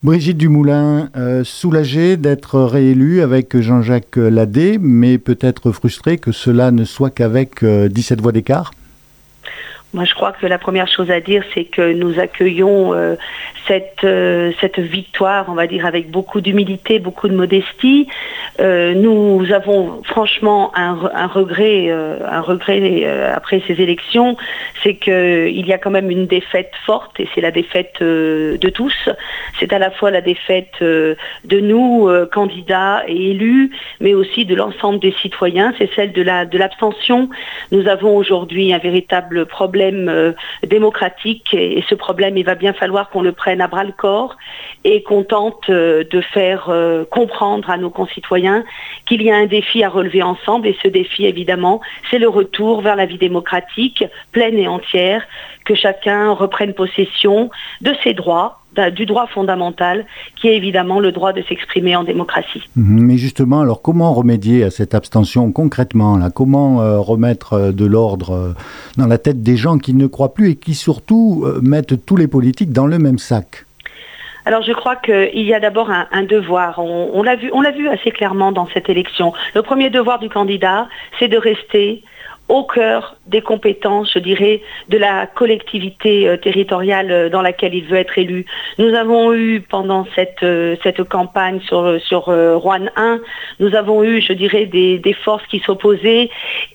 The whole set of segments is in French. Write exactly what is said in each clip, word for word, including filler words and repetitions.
Brigitte Dumoulin, euh, soulagée d'être réélue avec Jean-Jacques Ladet, mais peut-être frustrée que cela ne soit qu'avec euh, dix-sept voix d'écart? Moi, je crois que la première chose à dire, c'est que nous accueillons euh, cette, euh, cette victoire, on va dire, avec beaucoup d'humilité, beaucoup de modestie. Euh, nous avons franchement un, un regret, euh, un regret euh, après ces élections, c'est qu'il y a quand même une défaite forte, et c'est la défaite euh, de tous. C'est à la fois la défaite euh, de nous, euh, candidats et élus, mais aussi de l'ensemble des citoyens. C'est celle de la, de l'abstention. Nous avons aujourd'hui un véritable problème Euh, démocratique et, et ce problème, il va bien falloir qu'on le prenne à bras-le-corps et qu'on tente euh, de faire euh, comprendre à nos concitoyens qu'il y a un défi à relever ensemble, et ce défi, évidemment, c'est le retour vers la vie démocratique pleine et entière, que chacun reprenne possession de ses droits, du droit fondamental, qui est évidemment le droit de s'exprimer en démocratie. Mais justement, alors comment remédier à cette abstention concrètement là? Comment euh, remettre euh, de l'ordre euh, dans la tête des gens qui ne croient plus et qui surtout euh, mettent tous les politiques dans le même sac? Alors je crois qu'il y a d'abord un, un devoir. On, on l'a vu, on l'a vu assez clairement dans cette élection. Le premier devoir du candidat, c'est de rester au cœur des compétences, je dirais, de la collectivité euh, territoriale euh, dans laquelle il veut être élu. Nous avons eu pendant cette, euh, cette campagne sur, sur euh, Roanne un, nous avons eu, je dirais, des, des forces qui s'opposaient,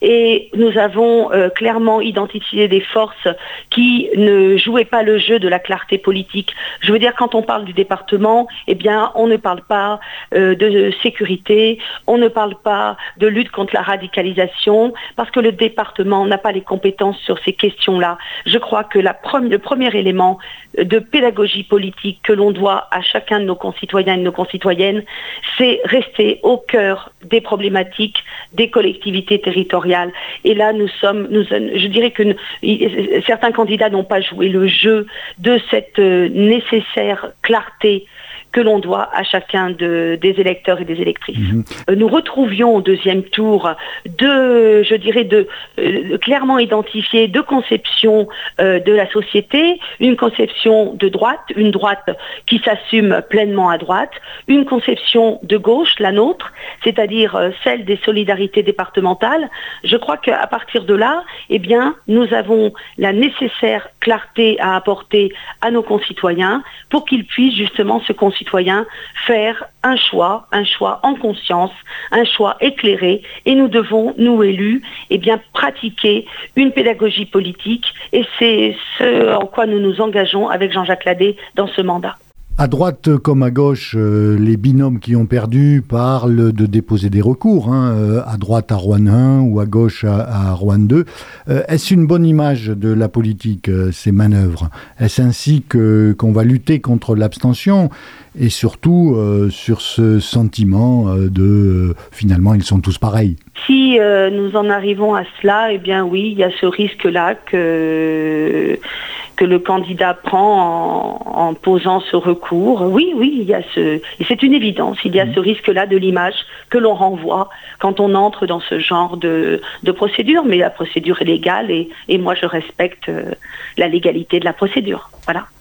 et nous avons euh, clairement identifié des forces qui ne jouaient pas le jeu de la clarté politique. Je veux dire, quand on parle du département, eh bien, on ne parle pas euh, de sécurité, on ne parle pas de lutte contre la radicalisation, parce que le département n'a pas les compétences sur ces questions-là. Je crois que la pre- le premier élément de pédagogie politique que l'on doit à chacun de nos concitoyens et de nos concitoyennes, c'est rester au cœur des problématiques des collectivités territoriales. Et là, nous sommes, nous, je dirais que nous, certains candidats n'ont pas joué le jeu de cette nécessaire clarté que l'on doit à chacun de, des électeurs et des électrices. Mmh. Nous retrouvions au deuxième tour deux, je dirais, de, euh, clairement identifiées deux conceptions euh, de la société, une conception de droite, une droite qui s'assume pleinement à droite, une conception de gauche, la nôtre, c'est-à-dire euh, celle des solidarités départementales. Je crois qu'à partir de là, eh bien, nous avons la nécessaire clarté à apporter à nos concitoyens pour qu'ils puissent justement se concitoyens faire un choix, un choix en conscience, un choix éclairé, et nous devons, nous élus, eh bien, pratiquer une pédagogie politique, et c'est ce en quoi nous nous engageons avec Jean-Jacques Ladet dans ce mandat. À droite comme à gauche, euh, les binômes qui ont perdu parlent de déposer des recours, hein, euh, à droite à Roanne un ou à gauche à, à Roanne deux. Euh, est-ce une bonne image de la politique, euh, ces manœuvres? Est-ce ainsi que, qu'on va lutter contre l'abstention, et surtout euh, sur ce sentiment euh, de euh, finalement ils sont tous pareils? Si euh, nous en arrivons à cela, eh bien oui, il y a ce risque-là que, que le candidat prend en, en posant ce recours. Oui, oui, il y a ce, et c'est une évidence, il y a ce risque-là de l'image que l'on renvoie quand on entre dans ce genre de, de procédure, mais la procédure est légale, et, et moi je respecte euh, la légalité de la procédure. Voilà.